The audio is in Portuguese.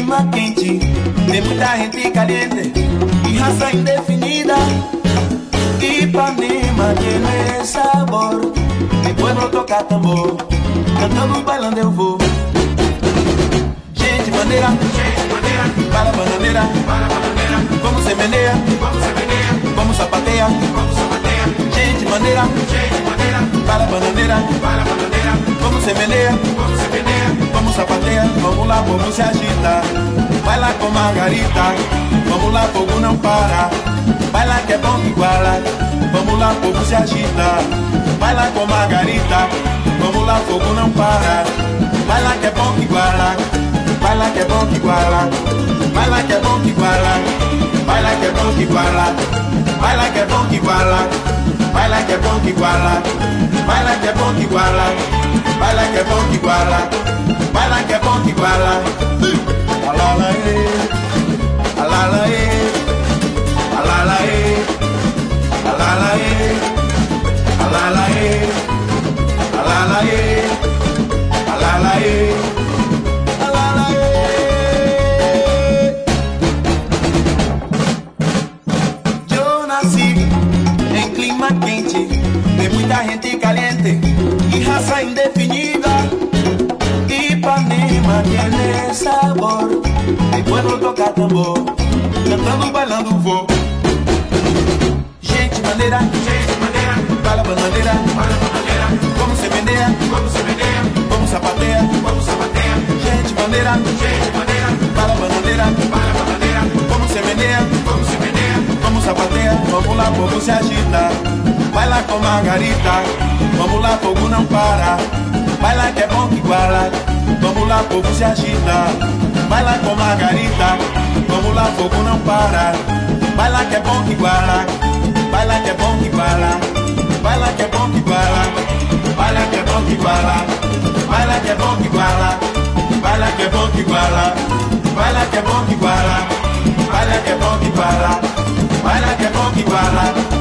clima quente, tem muita gente caliente e raça indefinida. Ipanema tiene sabor, mi pueblo toca tambor, cantando, bailando eu vou. Gente maneira, para bananeira, como se meneia, como sapateia. Gente maneira, para bananeira, como se meneia, como sapateia. Vamos lá, povo se agita, baila com Margarita. Vamos lá, fogo não para, baila que é bom que iguala. Vamos lá, povo se agita, baila com Margarita. Vamos lá, fogo não para, baila que é bom que iguala. Baila que é bom que iguala, baila que é bom que iguala, baila que é bom que iguala, baila que é bom que iguala, baila que é bom que iguala, baila que é bom que iguala, baila que é bom que iguala, baila que é bom que iguala. Alala alala alala alala alala alala alala. Quente, tem muita gente caliente e raça indefinida. Ipanema tiene sabor, mi pueblo toca tambor, cantando, bailando vou. Gente maneira, para bananeira, como se meneia, como sapateia. Gente maneira, para bananeira, como se meneia, como sapateia. Vamos lá, povo se agita, baila com Margarita. Vamos lá, fogo não para, baila que é bom que iguala. Vamos lá, povo se agita, baila com Margarita. Vamos lá, fogo não para, baila que é bom que iguala. Baila que é bom que iguala, baila que é bom que iguala, baila que é bom que iguala, baila que é bom que iguala, baila que é bom que iguala, baila que é bom que iguala, baila que é bom que iguala, baila que é bom que iguala.